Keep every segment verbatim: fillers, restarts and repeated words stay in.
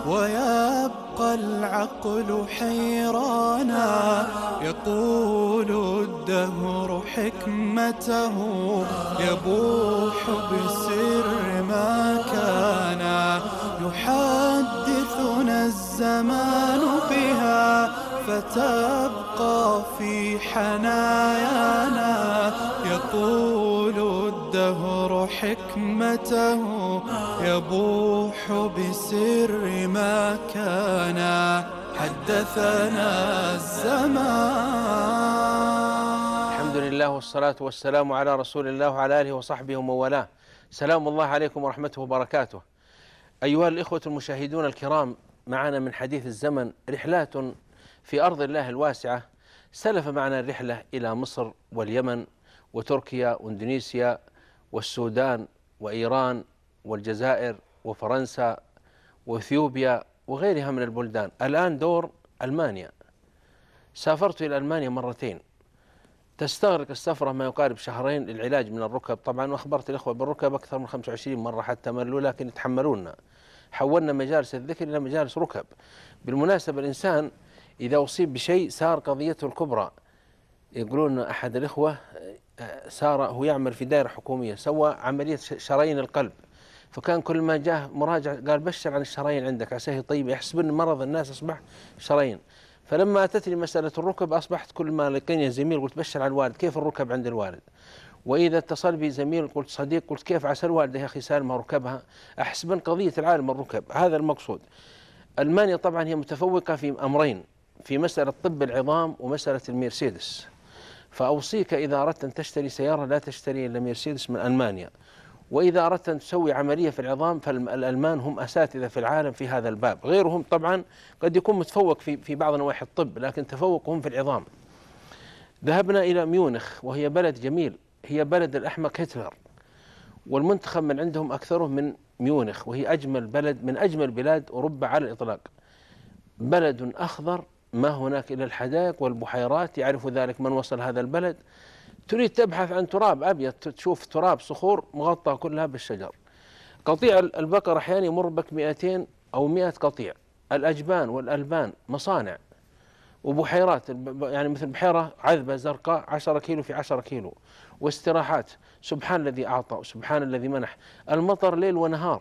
ويبقى العقل حيرانا. يقول الدهر حكمته يبوح بسر ما كان. يحدثنا الزمان بها فتبقى في حنايانا. يقول الدهر حكمته يبوح بسر ما كان. حدثنا الزمان. الحمد لله والصلاة والسلام على رسول الله وعلى آله وصحبه ومن والاه. سلام الله عليكم ورحمته وبركاته. أيها الإخوة المشاهدون الكرام، معنا من حديث الزمن رحلات في أرض الله الواسعة. سلف معنا الرحلة إلى مصر واليمن وتركيا وإندونيسيا والسودان وإيران والجزائر وفرنسا وإثيوبيا وغيرها من البلدان. الآن دور ألمانيا. سافرت إلى ألمانيا مرتين، تستغرق السفرة ما يقارب شهرين للعلاج من الركب طبعا، وأخبرت الإخوة بالركب أكثر من خمسة وعشرين مرة حتى ملوا، لكن يتحملوننا. حولنا مجالس الذكر إلى مجالس ركب. بالمناسبة الإنسان إذا أصيب بشيء صار قضيته الكبرى. يقولون أحد الإخوة سار هو يعمل في دائرة حكومية، سوى عملية شرايين القلب، فكان كل ما جاء مراجع قال بشر عن الشرايين عندك عساه طيب، يحسب أن مرض الناس أصبح شرايين. فلما أتتني مسألة الركب أصبحت كل ما لقيني زميل قلت بشر عن الوالد، كيف الركب عند الوالد؟ وإذا اتصل بي زميل قلت صديق قلت كيف عسى الوالدة يا أخي سالمة ركبها، أحسبن قضية العالم الركب. هذا المقصود. ألمانيا طبعا هي متفوقة في أمرين، في مسألة طب العظام ومسألة الميرسيدس. فأوصيك إذا أردت أن تشتري سيارة لا تشتري إلا ميرسيدس من ألمانيا، وإذا أردت أن تسوي عملية في العظام فالألمان هم أساتذة في العالم في هذا الباب. غيرهم طبعا قد يكون متفوق في في بعض نواحي الطب، لكن تفوقهم في العظام. ذهبنا إلى ميونخ وهي بلد جميل، هي بلد الأحمق هتلر، والمنتخب من عندهم أكثره من ميونخ، وهي أجمل بلد من أجمل بلاد أوروبا على الإطلاق. بلد أخضر ما هناك إلا الحدائق والبحيرات، يعرف ذلك من وصل هذا البلد. تريد تبحث عن تراب أبيض تشوف تراب صخور مغطى كلها بالشجر. قطيع البقر أحيانا يمر بك مئتين أو مئة قطيع. الأجبان والألبان مصانع وبحيرات، يعني مثل بحيرة عذبة زرقاء عشرة كيلو في عشرة كيلو، واستراحات. سبحان الذي أعطى وسبحان الذي منح. المطر ليل ونهار.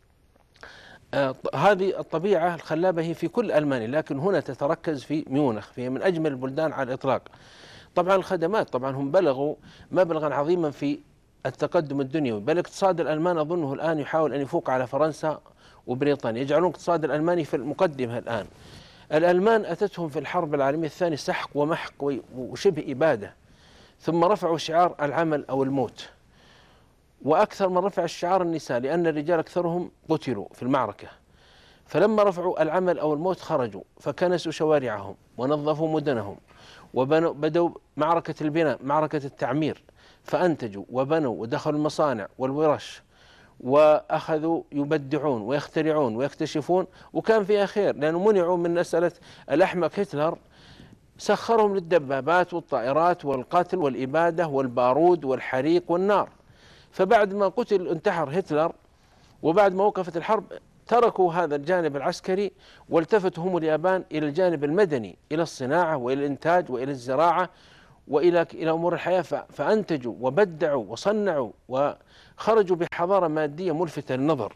آه هذه الطبيعة الخلابة هي في كل ألمانيا، لكن هنا تتركز في ميونخ، فهي من أجمل البلدان على الإطلاق. طبعا الخدمات، طبعا هم بلغوا مبلغا عظيما في التقدم الدنيوي، بل اقتصاد الألمان أظنه الآن يحاول أن يفوق على فرنسا وبريطانيا، يجعلون الاقتصاد الألماني في المقدمة الآن. الألمان أتتهم في الحرب العالمية الثانية سحق ومحق وشبه إبادة، ثم رفعوا شعار العمل أو الموت، وأكثر من رفع الشعار النساء، لأن الرجال أكثرهم قتلوا في المعركة. فلما رفعوا العمل أو الموت خرجوا فكنسوا شوارعهم ونظفوا مدنهم وبدأوا معركة البناء، معركة التعمير، فأنتجوا وبنوا ودخلوا المصانع والورش، وأخذوا يبدعون ويخترعون ويكتشفون، وكان فيها خير لأنه منعوا من مسألة الأحمق هتلر. سخرهم للدبابات والطائرات والقتل والإبادة والبارود والحريق والنار. فبعد ما قتل انتحر هتلر، وبعد ما وقفت الحرب تركوا هذا الجانب العسكري والتفتوا هم اليابان إلى الجانب المدني، إلى الصناعة وإلى الإنتاج وإلى الزراعة وإلى إلى أمور الحياة. فأنتجوا وبدعوا وصنعوا وخرجوا بحضارة مادية ملفتة للنظر.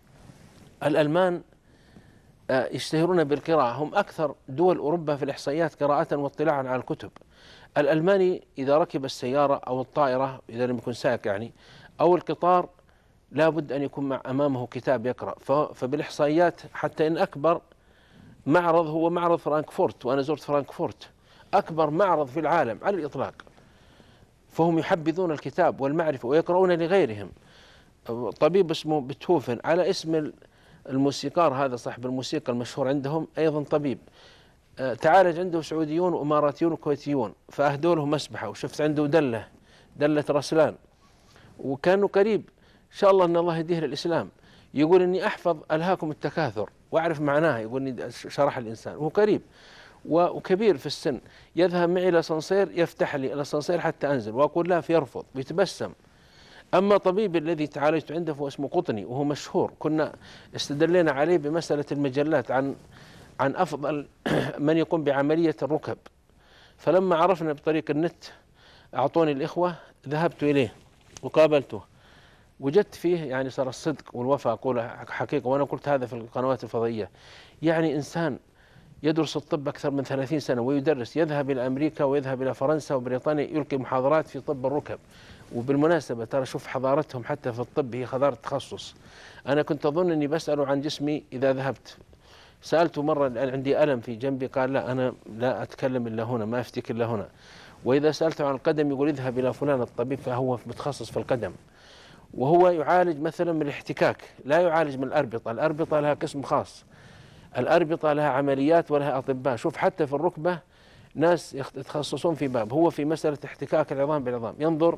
الألمان يشتهرون بالقراءة، هم أكثر دول أوروبا في الإحصائيات قراءة واطلاعا على الكتب. الألماني إذا ركب السيارة أو الطائرة إذا لم يكن سائق يعني أو القطار لا بد أن يكون مع أمامه كتاب يقرأ. فبالإحصائيات حتى إن أكبر معرض هو معرض فرانكفورت، وأنا زرت فرانكفورت أكبر معرض في العالم على الإطلاق. فهم يحبذون الكتاب والمعرفة ويقرؤون لغيرهم. طبيب اسمه بيتهوفن على اسم الموسيقار هذا صاحب الموسيقى المشهور عندهم، أيضا طبيب. تعالج عنده سعوديون وإماراتيون وكويتيون، فأهدوا له مسبحة، وشفت عنده دلة دلة رسلان، وكانوا قريب إن شاء الله أن الله يهديه للإسلام. يقول إني أحفظ ألهاكم التكاثر وأعرف معناها، يقول إني شرح الإنسان، وهو قريب وكبير في السن. يذهب معي إلى الأسانسير يفتح لي الأسانسير حتى أنزل، وأقول لا فيرفض ويتبسم. أما طبيبي الذي تعالجت عنده فهو اسمه قطني وهو مشهور، كنا استدلينا عليه بمسألة المجلات عن عن أفضل من يقوم بعملية الركب، فلما عرفنا بطريق النت أعطوني الإخوة، ذهبت إليه وقابلته، وجدت فيه يعني صار الصدق والوفاء، أقول حقيقة، وأنا قلت هذا في القنوات الفضائية. يعني إنسان يدرس الطب أكثر من ثلاثين سنة ويدرس، يذهب إلى أمريكا ويذهب إلى فرنسا وبريطانيا يلقي محاضرات في طب الركب. وبالمناسبة ترى شوف حضارتهم حتى في الطب، هي حضارة تخصص. أنا كنت أظن أني بسأله عن جسمي إذا ذهبت، سألته مرة عندي ألم في جنبي، قال لا أنا لا أتكلم إلا هنا، ما أفتك إلا هنا. وإذا سألته عن القدم يقول اذهب إلى فلان الطبيب فهو متخصص في القدم، وهو يعالج مثلا من الاحتكاك، لا يعالج من الأربطة. الأربطة لها قسم خاص، الأربطة لها عمليات ولها أطباء. شوف حتى في الركبة ناس يتخصصون في باب، هو في مسألة احتكاك العظام بالعظام ينظر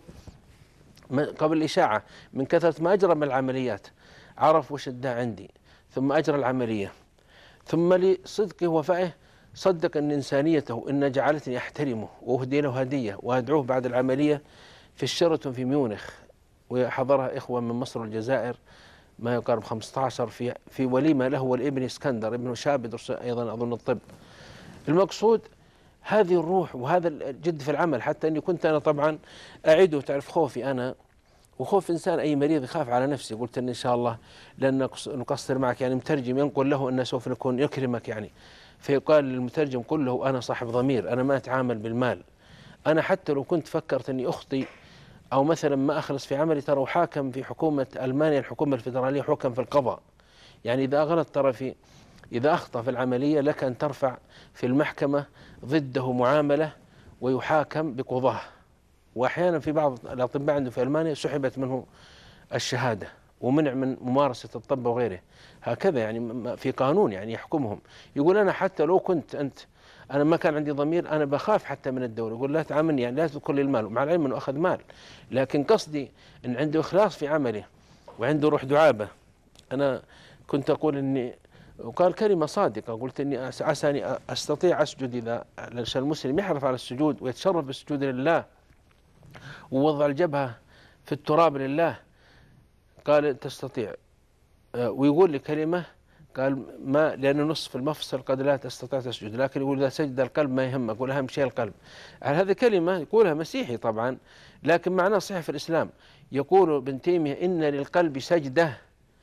قبل الإشاعة، من كثرة ما أجرى من العمليات عرف وش الداء عندي، ثم أجرى العملية، ثم لصدقه ووفائه صدق أن إنسانيته إن جعلتني أحترمه وأهدي له هدية وأدعوه بعد العملية في الشيراتون في ميونخ، وحضرها إخوة من مصر والجزائر ما يقارب خمسة عشر في في وليمة له والابن اسكندر ابنه شاب يدرس أيضا أظن الطب. المقصود هذه الروح وهذا الجد في العمل، حتى أني كنت أنا طبعا أعده، تعرف خوفي أنا وخوف إنسان أي مريض يخاف على نفسي، قلت أن إن شاء الله لن نقصر معك، يعني مترجم ينقل له أنه سوف نكون يكرمك، يعني فيقال للمترجم قل له أنا صاحب ضمير، أنا ما أتعامل بالمال، أنا حتى لو كنت فكرت أني أخطي أو مثلا ما أخلص في عملي ترى وحاكم في حكومة ألمانيا الحكومة الفيدرالية، حكم في القضاء، يعني إذا غلط ترى في إذا أخطأ في العملية لك أن ترفع في المحكمة ضده معاملة ويحاكم بقضاه. وأحيانا في بعض الأطباء عنده في ألمانيا سحبت منه الشهادة ومنع من ممارسة الطب وغيره، هكذا يعني في قانون يعني يحكمهم. يقول أنا حتى لو كنت أنت أنا ما كان عندي ضمير أنا بخاف حتى من الدولة، يقول لا تعاملني يعني لا تدخل لي المال، ومع العلم أنه أخذ مال، لكن قصدي أن عنده إخلاص في عمله وعنده روح دعابة. أنا كنت أقول أني وقال كلمة صادقة، قلت إني عساني أستطيع أسجد إذا عشان المسلم يحرص على السجود ويتشرف بالسجود لله ووضع الجبهة في التراب لله، قال تستطيع، ويقول لي كلمة قال ما لأنه نصف المفصل قد لا تستطيع تسجد، لكن يقول إذا سجد القلب ما يهمك، يقول أهم شيء القلب. على هذه كلمة يقولها مسيحي طبعا لكن معناه صحيح في الإسلام. يقول ابن تيمية إن للقلب سجدة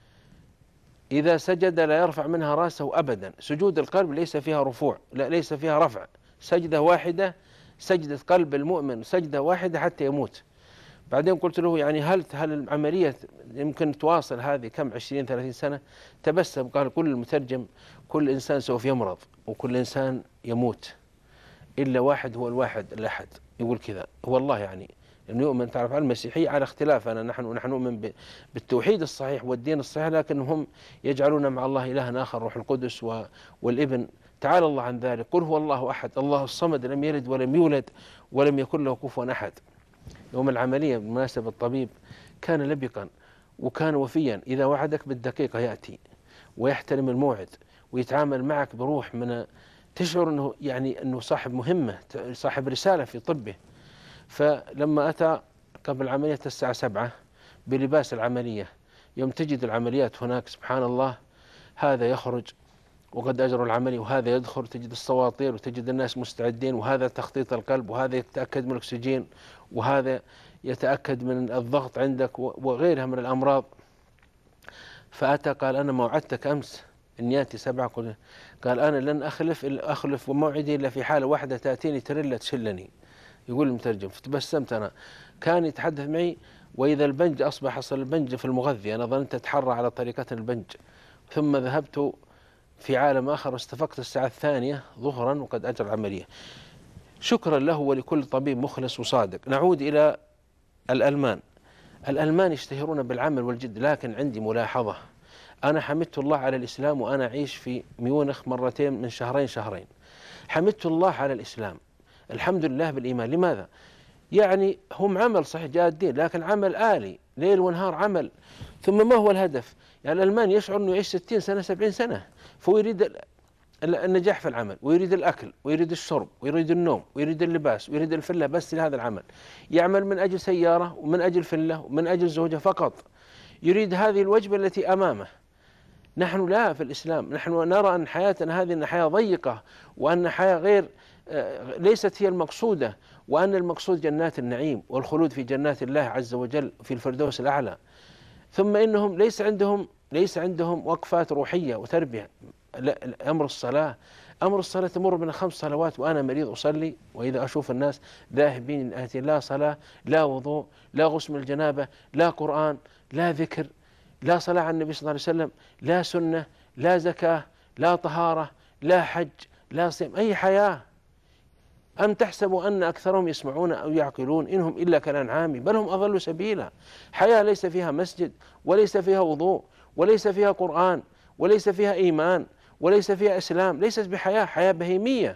إذا سجد لا يرفع منها رأسه أبدا، سجود القلب ليس فيها رفوع، لا ليس فيها رفع، سجدة واحدة، سجدة قلب المؤمن سجدة واحدة حتى يموت. بعدين قلت له يعني هل هل العملية يمكن تواصل هذه كم عشرين ثلاثين سنة؟ تبسم قال كل المترجم كل إنسان سوف يمرض وكل إنسان يموت إلا واحد هو الواحد الأحد، يقول كذا والله يعني لأنه يؤمن تعرف على المسيحية على اختلافنا، نحن ونحن نؤمن بالتوحيد الصحيح والدين الصحيح، لكنهم يجعلون مع الله إلها آخر روح القدس والابن، تعالى الله عن ذلك، قل هو الله أحد الله الصمد لم يلد ولم يولد ولم يكن له كفوا أحد. يوم العملية بالمناسبة الطبيب كان لبقا وكان وفيا، إذا وعدك بالدقيقة يأتي ويحترم الموعد ويتعامل معك بروح من تشعر أنه يعني أنه صاحب مهمة صاحب رسالة في طبه. فلما أتى قبل عملية الساعة سبعة بلباس العملية، يوم تجد العمليات هناك سبحان الله هذا يخرج وقد أجروا العملية وهذا يدخل، تجد السواطير وتجد الناس مستعدين، وهذا تخطيط القلب وهذا يتأكد من الأكسجين وهذا يتأكد من الضغط عندك وغيرها من الأمراض. فأتى قال أنا موعدتك أمس إن يأتي سبعة، قال أنا لن أخلف أخلف موعدي إلا في حالة واحدة تأتيني تريلا تشلني، يقول المترجم. فتبسمت أنا، كان يتحدث معي وإذا البنج أصبح أصل البنج في المغذي، أنا ظننت أتحرى على طريقة البنج، ثم ذهبت في عالم آخر واستفقت الساعة الثانية ظهرا وقد أجرى العملية. شكرا له ولكل طبيب مخلص وصادق. نعود إلى الألمان. الألمان يشتهرون بالعمل والجد، لكن عندي ملاحظة، أنا حمدت الله على الإسلام وأنا أعيش في ميونخ مرتين من شهرين شهرين، حمدت الله على الإسلام، الحمد لله بالإيمان. لماذا؟ يعني هم عمل صحيح جادين لكن عمل آلي ليل ونهار عمل، ثم ما هو الهدف؟ يعني الألمان يشعر أنه يعيش ستين سنة سبعين سنة، فهو يريد النجاح في العمل، ويريد الأكل ويريد الشرب ويريد النوم ويريد اللباس ويريد الفلة بس لهذا العمل، يعمل من أجل سيارة ومن أجل فلة ومن أجل زوجة فقط، يريد هذه الوجبة التي أمامه. نحن لا، في الإسلام نحن نرى أن حياتنا هذه حياة ضيقة، وأن حياة غير ليست هي المقصودة، وأن المقصود جنات النعيم والخلود في جنات الله عز وجل في الفردوس الأعلى. ثم إنهم ليس عندهم ليس عندهم وقفات روحية وتربية. أمر الصلاة أمر الصلاة تمر من خمس صلوات وأنا مريض أصلي، وإذا أشوف الناس ذاهبين آتي لا صلاة لا وضوء لا غسل الجنابة لا قرآن لا ذكر لا صلاة على النبي صلى الله عليه وسلم لا سنة لا زكاة لا طهارة لا حج لا صيام، أي حياة؟ أم تحسبوا أن أكثرهم يسمعون أو يعقلون؟ إنهم إلا كالأنعام بل هم أضل سبيلا. حياة ليس فيها مسجد وليس فيها وضوء وليس فيها قرآن وليس فيها إيمان وليس فيها إسلام، ليست بحياة، حياة بهيمية.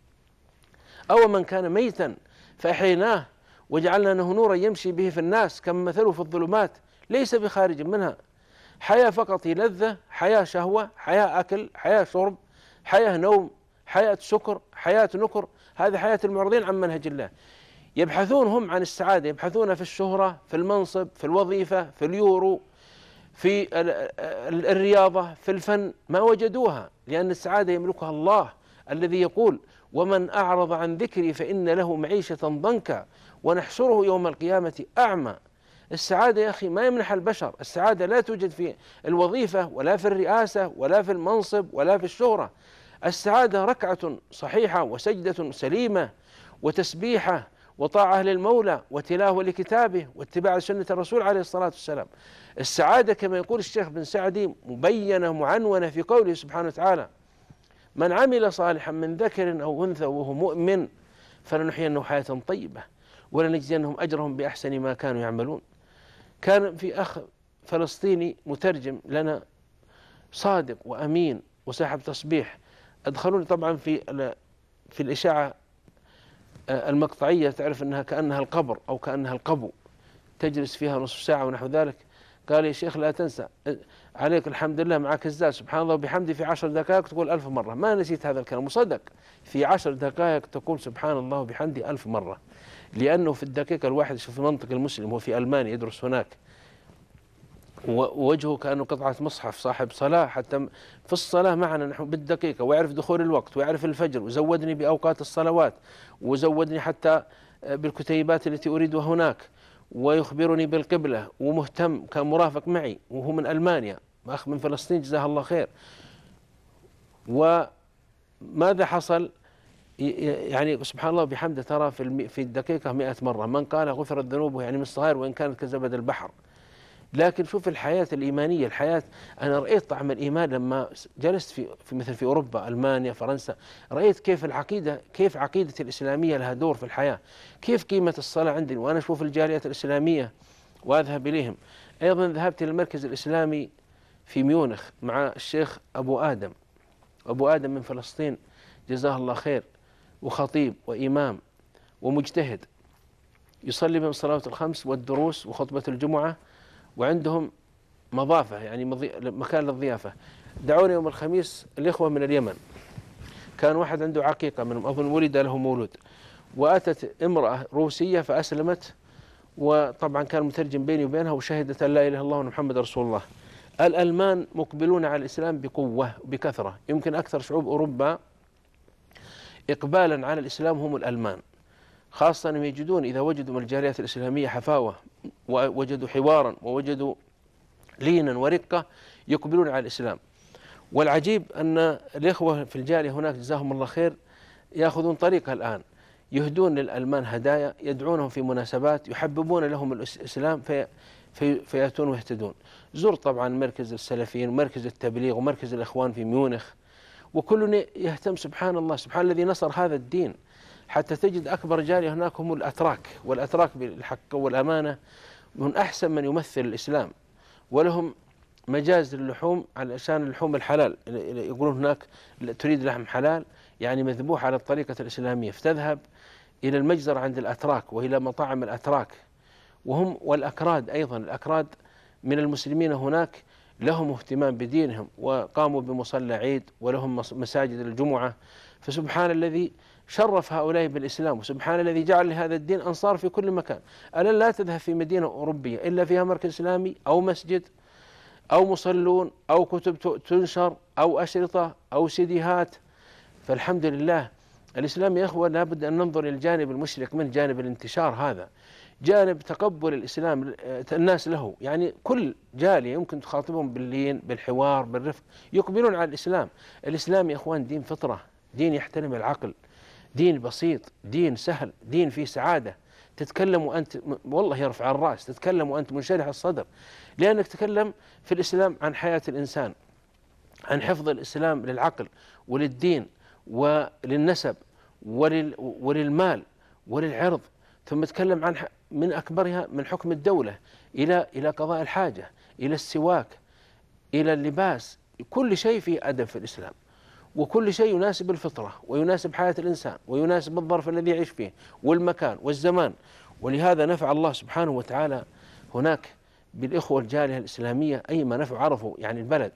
أو من كان ميتا فأحييناه وجعلنا له نورا يمشي به في الناس كما مثله في الظلمات ليس بخارج منها. حياة فقط لذة، حياة شهوة، حياة أكل، حياة شرب، حياة نوم، حياة سكر، حياة نكر. هذه حياة المعرضين عن منهج الله. يبحثون هم عن السعادة، يبحثون في الشهرة، في المنصب، في الوظيفة، في اليورو، في الرياضة، في الفن، ما وجدوها، لأن السعادة يملكها الله الذي يقول: ومن أعرض عن ذكري فإن له معيشة ضنكا ونحشره يوم القيامة أعمى. السعادة يا أخي ما يمنح البشر، السعادة لا توجد في الوظيفة ولا في الرئاسة ولا في المنصب ولا في الشهرة. السعادة ركعة صحيحة وسجدة سليمة وتسبيحة وطاعة للمولى وتلاوة لكتابه واتباع سنة الرسول عليه الصلاة والسلام. السعادة كما يقول الشيخ بن سعدي مبينة معنونة في قوله سبحانه وتعالى: من عمل صالحا من ذكر أو أنثى وهو مؤمن فلنحيينه حياة طيبة ولنجزينهم أجرهم بأحسن ما كانوا يعملون. كان في أخ فلسطيني مترجم لنا صادق وأمين وصاحب تصبيح، أدخلوني طبعا في في الإشاعة المقطعية، تعرف أنها كأنها القبر أو كأنها القبو، تجلس فيها نصف ساعة ونحو ذلك. قال: يا شيخ لا تنسى عليك الحمد لله معك الزاد سبحان الله وبحمده في عشر دقائق تقول ألف مرة. ما نسيت هذا الكلام، وصدق، في عشر دقائق تقول سبحان الله وبحمده ألف مرة، لأنه في الدقيقة الواحدة، شوف في منطق المسلم، هو في ألمانيا يدرس هناك، ووجهه كأنه قطعة مصحف، صاحب صلاة حتى في الصلاة معنا نحن بالدقيقة، ويعرف دخول الوقت ويعرف الفجر، وزودني بأوقات الصلوات، وزودني حتى بالكتيبات التي أريدها هناك، ويخبرني بالقبلة، ومهتم، كان مرافق معي وهو من ألمانيا، أخ من فلسطين جزاه الله خير. وماذا حصل؟ يعني سبحان الله بحمده ترى في في الدقيقة مئة مرة، من قال غفرت ذنوبه يعني من الصغائر وإن كانت كزبد البحر. لكن شوف الحياة الإيمانية، الحياة، أنا رأيت طعم الإيمان لما جلست في, في مثل في أوروبا، ألمانيا، فرنسا، رأيت كيف العقيدة، كيف عقيدة الإسلامية لها دور في الحياة، كيف قيمة الصلاة عندي. وأنا أشوف الجاليات الإسلامية وأذهب إليهم. أيضا ذهبت إلى المركز الإسلامي في ميونخ مع الشيخ أبو آدم، أبو آدم من فلسطين جزاه الله خير، وخطيب وإمام ومجتهد، يصلي بهم الصلوات الخمس والدروس وخطبة الجمعة، وعندهم مضافة يعني مكان للضيافة. دعوني يوم الخميس الإخوة من اليمن، كان واحد عنده عقيقة من أظن ولد له مولود، وأتت امرأة روسية فأسلمت، وطبعا كان مترجم بيني وبينها، وشهدت أن لا إله إلا الله ومحمد رسول الله. الألمان مقبلون على الإسلام بقوة وبكثرة، يمكن أكثر شعوب أوروبا إقبالا على الإسلام هم الألمان، خاصة أنهم يجدون إذا وجدوا من الجاليات الإسلامية حفاوة ووجدوا حوارا ووجدوا لينا ورقة يقبلون على الإسلام. والعجيب أن الإخوة في الجالية هناك جزاهم الله خير يأخذون طريقة الآن، يهدون للألمان هدايا، يدعونهم في مناسبات، يحببون لهم الإسلام في في فيأتون ويهتدون. زر طبعا مركز السلفيين ومركز التبليغ ومركز الإخوان في ميونخ، وكل يهتم. سبحان الله، سبحان الذي نصر هذا الدين، حتى تجد أكبر جالية هناك هم الأتراك، والأتراك بالحق والأمانة من أحسن من يمثل الإسلام، ولهم مجاز اللحوم علشان اللحوم الحلال، يقولون هناك تريد لحم حلال يعني مذبوح على الطريقة الإسلامية، فتذهب إلى المجزر عند الأتراك وإلى مطاعم الأتراك، وهم والأكراد أيضا، الأكراد من المسلمين هناك لهم اهتمام بدينهم وقاموا بمصلى عيد ولهم مساجد الجمعة. فسبحان الذي شرف هؤلاء بالإسلام، وسبحان الذي جعل لهذا الدين أنصار في كل مكان. ألا لا تذهب في مدينة أوروبية إلا فيها مركز إسلامي أو مسجد أو مصلون أو كتب تنشر أو أشرطة أو سيديهات. فالحمد لله الإسلام يا أخوة لابد أن ننظر إلى الجانب المشرق من جانب الانتشار، هذا جانب تقبل الإسلام الناس له. يعني كل جالية يمكن تخاطبهم باللين بالحوار بالرفق يقبلون على الإسلام. الإسلام يا أخوان دين فطرة، دين يحترم العقل، دين بسيط، دين سهل، دين فيه سعادة. تتكلم وأنت والله يرفع الرأس، تتكلم وأنت منشرح الصدر، لأنك تتكلم في الإسلام عن حياة الإنسان، عن حفظ الإسلام للعقل وللدين وللنسب ولل وللمال وللعرض. ثم تكلم عن من أكبرها من حكم الدولة إلى إلى قضاء الحاجة، إلى السواك، إلى اللباس. كل شيء فيه أدب في الإسلام، وكل شيء يناسب الفطرة ويناسب حياة الإنسان ويناسب الظرف الذي يعيش فيه والمكان والزمان. ولهذا نفع الله سبحانه وتعالى هناك بالإخوة الجالية الإسلامية أيما نفع عرفوا يعني البلد.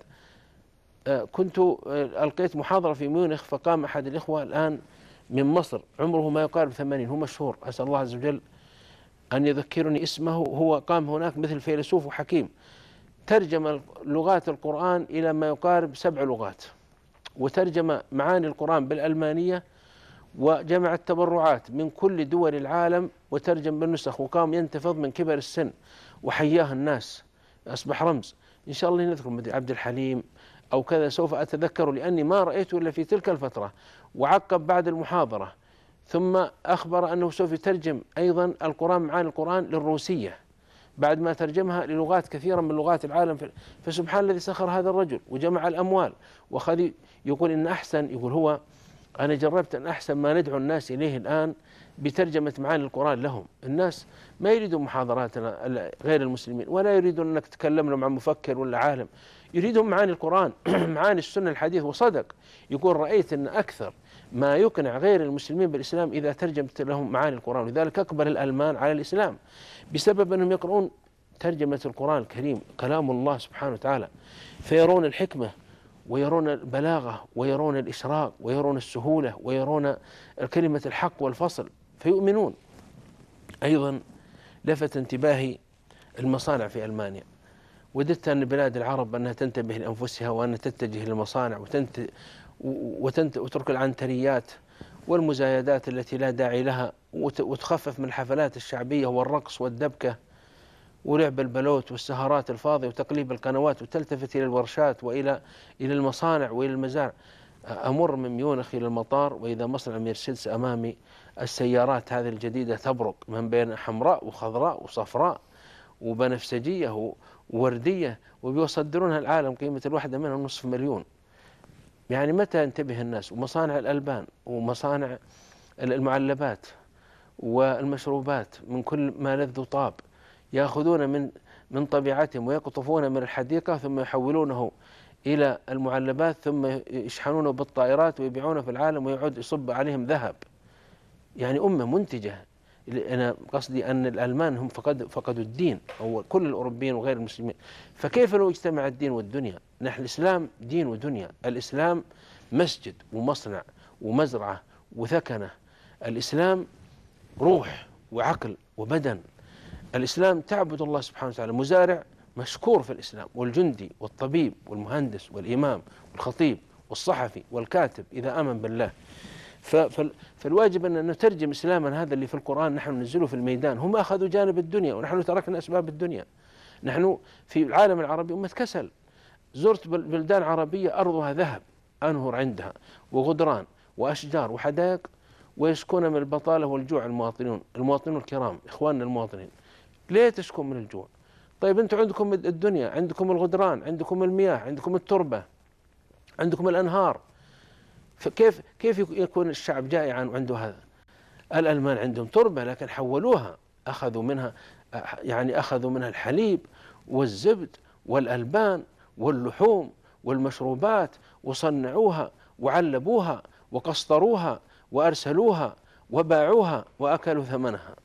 كنت ألقيت محاضرة في ميونخ، فقام أحد الإخوة الآن من مصر عمره ما يقارب ثمانين، هو مشهور، أسأل الله عز وجل أن يذكرني اسمه. هو قام هناك مثل فيلسوف وحكيم، ترجم لغات القرآن إلى ما يقارب سبع لغات، وترجم معاني القرآن بالألمانية، وجمع التبرعات من كل دول العالم وترجم بالنسخ، وقام ينتفض من كبر السن وحياه الناس، أصبح رمز. إن شاء الله نذكر عبد الحليم أو كذا سوف أتذكره لأني ما رأيته إلا في تلك الفترة. وعقب بعد المحاضرة ثم أخبر أنه سوف يترجم أيضا القرآن معاني القرآن للروسية بعد ما ترجمها للغات كثيرة من لغات العالم. فسبحان الذي سخر هذا الرجل وجمع الأموال وخذ. يقول إن أحسن، يقول هو أنا جربت أن أحسن ما ندعو الناس إليه الآن بترجمة معاني القرآن لهم. الناس ما يريدون محاضراتنا غير المسلمين، ولا يريدون أنك تتكلم لهم عن مفكر ولا عالم، يريدون معاني القرآن معاني السنة الحديث. وصدق، يقول رأيت أن أكثر ما يقنع غير المسلمين بالإسلام إذا ترجمت لهم معاني القرآن. لذلك أقبل الألمان على الإسلام بسبب أنهم يقرؤون ترجمة القرآن الكريم كلام الله سبحانه وتعالى، فيرون الحكمة ويرون البلاغة ويرون الإشراق ويرون السهولة ويرون كلمة الحق والفصل فيؤمنون. أيضا لفت انتباهي المصانع في ألمانيا. وددت أن بلاد العرب أنها تنتبه لأنفسها وأن تتجه للمصانع وتنت وتنت وترك العنتريات والمزايدات التي لا داعي لها، وتخفف من الحفلات الشعبية والرقص والدبكة ولعب البلوت والسهرات الفاضية وتقليب القنوات، وتلتفت إلى الورشات وإلى إلى المصانع وإلى المزارع. أمر من ميونخ إلى المطار وإذا مصنع ميرسيدس أمامي، السيارات هذه الجديدة تبرق من بين حمراء وخضراء وصفراء وبنفسجية ووردية، وبيصدرونها العالم قيمة الواحدة منها نصف مليون. يعني متى ينتبه الناس؟ ومصانع الألبان ومصانع المعلبات والمشروبات من كل ما لذ وطاب، يأخذون من من طبيعتهم ويقطفون من الحديقة ثم يحولونه إلى المعلبات ثم يشحنونه بالطائرات ويبيعونه في العالم ويعود يصب عليهم ذهب. يعني أمة منتجة. أنا قصدي أن الألمان هم فقد فقدوا الدين، أو كل الأوروبيين وغير المسلمين. فكيف لو اجتمع الدين والدنيا؟ نحن الإسلام دين ودنيا. الإسلام مسجد ومصنع ومزرعة وثكنة. الإسلام روح وعقل وبدن. الإسلام تعبد الله سبحانه وتعالى. مزارع مشكور في الإسلام، والجندي والطبيب والمهندس والإمام والخطيب والصحفي والكاتب إذا آمن بالله. فالواجب أن نترجم إسلامنا هذا اللي في القرآن نحن ننزله في الميدان. هم أخذوا جانب الدنيا ونحن تركنا أسباب الدنيا. نحن في العالم العربي أمة كسل. زرت بلدان عربية أرضها ذهب، أنهر عندها وغدران وأشجار وحدائق، ويشكون من البطالة والجوع المواطنون المواطنون الكرام إخواننا المواطنين. ليه تشكون من الجوع؟ طيب أنتم عندكم الدنيا، عندكم الغدران، عندكم المياه، عندكم التربة، عندكم الأنهار. فكيف كيف يكون الشعب جائعا وعنده هذا؟ الألمان عندهم تربة لكن حولوها، أخذوا منها يعني أخذوا منها الحليب والزبد والألبان واللحوم والمشروبات وصنعوها وعلبوها وقسطروها وأرسلوها وباعوها وأكلوا ثمنها.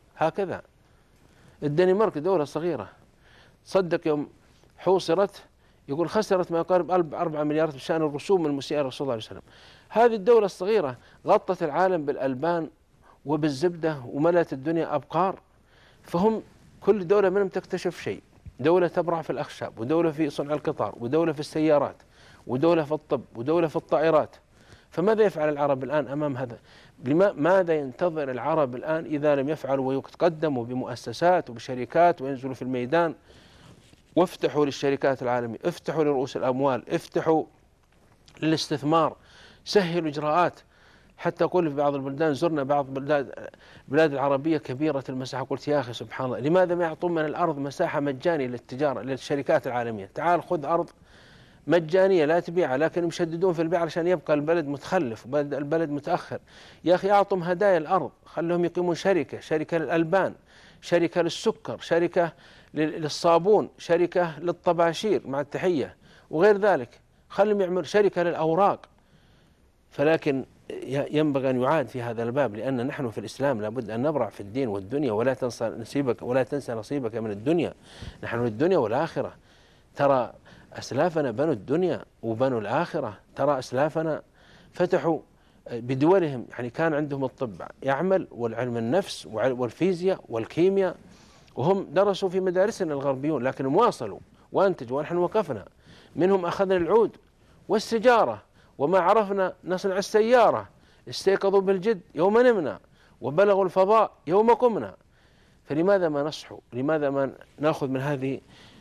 هكذا الدنمارك دولة صغيرة، صدق يوم حوصرت يقول خسرت ما يقارب أربعة مليارات بشأن الرسوم المسيئة للرسول صلى الله عليه وسلم. هذه الدولة الصغيرة غطت العالم بالألبان وبالزبدة وملأت الدنيا أبقار، فهم كل دولة منهم تكتشف شيء، دولة تبرع في الأخشاب، ودولة في صنع القطار، ودولة في السيارات، ودولة في الطب، ودولة في الطائرات. فماذا يفعل العرب الآن أمام هذا؟ ماذا ينتظر العرب الآن إذا لم يفعلوا ويتقدموا بمؤسسات وبشركات وينزلوا في الميدان وافتحوا للشركات العالمية، افتحوا لرؤوس الأموال، افتحوا للاستثمار، سهلوا إجراءات. حتى أقول في بعض البلدان، زرنا بعض بلاد البلاد العربية كبيرة المساحة، قلت يا أخي سبحان الله، لماذا ما يعطون من الأرض مساحة مجانية للتجارة للشركات العالمية؟ تعال خذ أرض مجانية لا تبيعها، لكن يشددون في البيع عشان يبقى البلد متخلف البلد متأخر. يا أخي أعطهم هدايا الأرض، خلهم يقيمون شركة، شركة للألبان، شركة للسكر، شركة للصابون، شركة للطباشير مع التحية وغير ذلك، خلهم يعملوا شركة للأوراق. فلكن ينبغي أن يعاد في هذا الباب، لأن نحن في الإسلام لابد أن نبرع في الدين والدنيا، ولا تنسى نصيبك ولا تنسى نصيبك من الدنيا. نحن الدنيا والآخرة. ترى أسلافنا بنوا الدنيا وبنوا الآخرة، ترى أسلافنا فتحوا بدولهم، يعني كان عندهم الطب يعمل والعلم النفس والفيزياء والكيمياء، وهم درسوا في مدارسنا الغربيون، لكن واصلوا وانتجوا ونحن وقفنا. منهم أخذنا العود والسجارة وما عرفنا نصنع السيارة، استيقظوا بالجد يوم نمنا وبلغوا الفضاء يوم قمنا. فلماذا ما نصحوا؟ لماذا ما نأخذ من هذه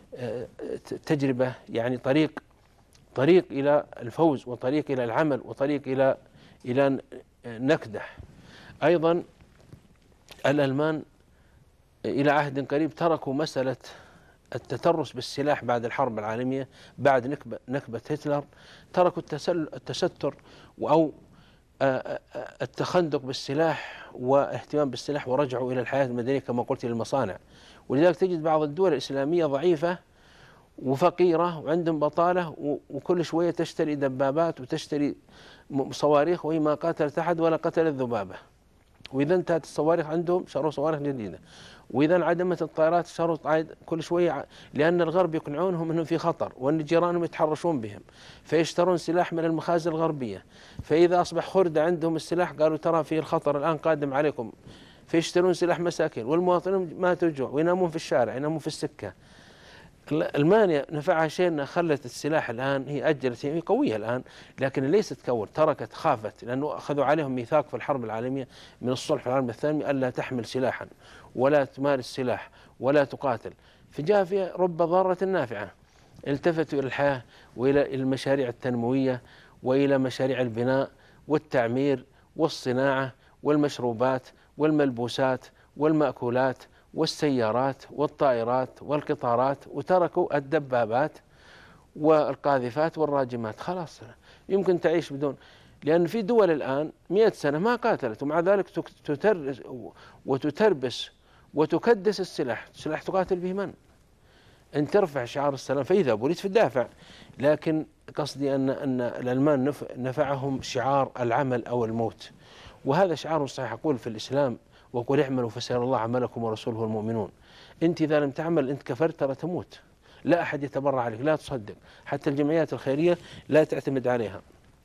تجربة، يعني طريق طريق إلى الفوز وطريق إلى العمل وطريق إلى إلى نكدح. أيضا الألمان إلى عهد قريب تركوا مسألة التترس بالسلاح بعد الحرب العالمية، بعد نكبة, نكبة هتلر، تركوا التستر أو التخندق بالسلاح واهتمام بالسلاح، ورجعوا إلى الحياة المدنية كما قلت للمصانع. ولذلك تجد بعض الدول الإسلامية ضعيفة وفقيرة وعندهم بطالة، وكل شوية تشتري دبابات وتشتري صواريخ، وهي ما قاتلت أحد ولا قتلت ذبابة. وإذا انتهت الصواريخ عندهم شروا صواريخ جديدة، وإذا انعدمت الطائرات شروا كل شوية، لأن الغرب يقنعونهم أنهم في خطر وأن جيرانهم يتحرشون بهم، فيشترون سلاح من المخازن الغربية. فإذا أصبح خردة عندهم السلاح قالوا ترى في الخطر الآن قادم عليكم، فيشترون سلاح مساكين، والمواطنين ماتوا الجوع وينامون في الشارع، ينامون في السكة. ألمانيا نفعها شيء أنها خلت السلاح الآن، هي أجلت، هي قوية الآن لكن ليست كور، تركت، خافت، لأنه أخذوا عليهم ميثاق في الحرب العالمية من الصلح العالمي الثاني ألا تحمل سلاحا ولا تمارس سلاح ولا تقاتل. فجاء فيها رب ضارة نافعة، التفتوا إلى الحياة وإلى المشاريع التنموية وإلى مشاريع البناء والتعمير والصناعة والمشروبات والملبوسات والمأكولات والسيارات والطائرات والقطارات، وتركوا الدبابات والقاذفات والراجمات. خلاص يمكن تعيش بدون، لأن في دول الآن مئة سنة ما قاتلت ومع ذلك تترس وتتربس وتكدس السلاح، السلاح تقاتل به من؟ أن ترفع شعار السلام فإذا بريد في الدافع. لكن قصدي أن أن الألمان نفعهم شعار العمل أو الموت، وهذا شعار صحيح. أقول في الإسلام وقل اعملوا فسيرى الله عملكم ورسوله المؤمنون. أنت إذا لم تعمل أنت كفرت ترى تموت، لا أحد يتبرع عليك، لا تصدق، حتى الجمعيات الخيرية لا تعتمد عليها.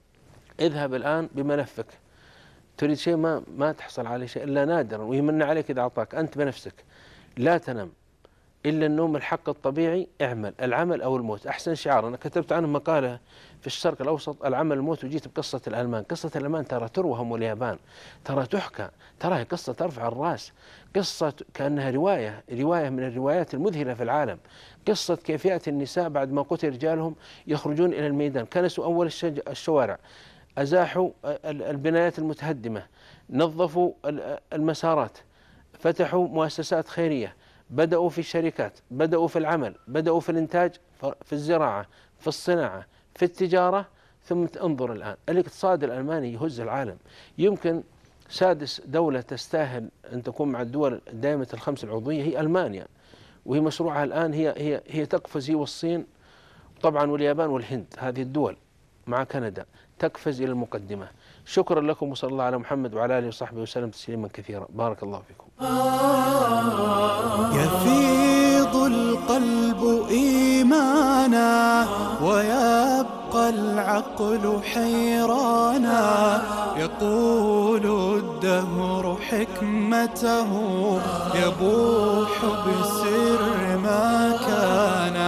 اذهب الآن بملفك، تريد شيء ما ما تحصل عليه شيء إلا نادرا ويمن عليك إذا أعطاك، أنت بنفسك لا تنام إلا النوم الحق الطبيعي، اعمل العمل أو الموت. أحسن شعار أنا كتبت عنه مقالة في الشرق الأوسط، العمل الموت، وجيت بقصة الألمان. قصة الألمان ترى تروهم واليابان، ترى تحكى، ترى هي قصة ترفع الرأس، قصة كأنها رواية رواية من الروايات المذهلة في العالم. قصة كيف يأتي النساء بعد ما قتل رجالهم يخرجون إلى الميدان، كنسوا أول الشوارع، أزاحوا البنايات المتهدمة، نظفوا المسارات، فتحوا مؤسسات خيرية، بدأوا في الشركات، بدأوا في العمل، بدأوا في الإنتاج، في الزراعة، في الصناعة، في التجارة. ثم انظر الآن الاقتصاد الألماني يهز العالم. يمكن سادس دولة تستاهل أن تكون مع الدول دائمة الخمس العضوية هي ألمانيا، وهي مشروعها الآن هي هي هي تقفز، هي والصين طبعا واليابان والهند، هذه الدول مع كندا تقفز إلى المقدمة. شكرا لكم، وصلى الله على محمد وعلى آله وصحبه وسلم تسليما كثيرا. بارك الله فيكم. يفيض القلب إيمان إيمانا ويبقى العقل حيرانا. يقول الدهر حكمته يبوح بسر ما كان.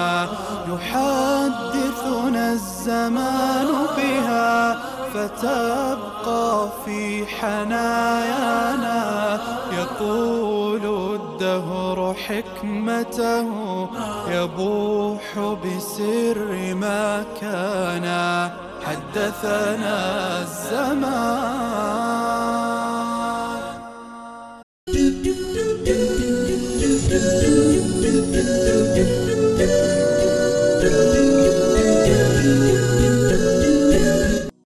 يحدثنا الزمان بها فتبقى في حنايانا. يقول الدهر حكمته يبوح بسر ما كان. حدثنا الزمان.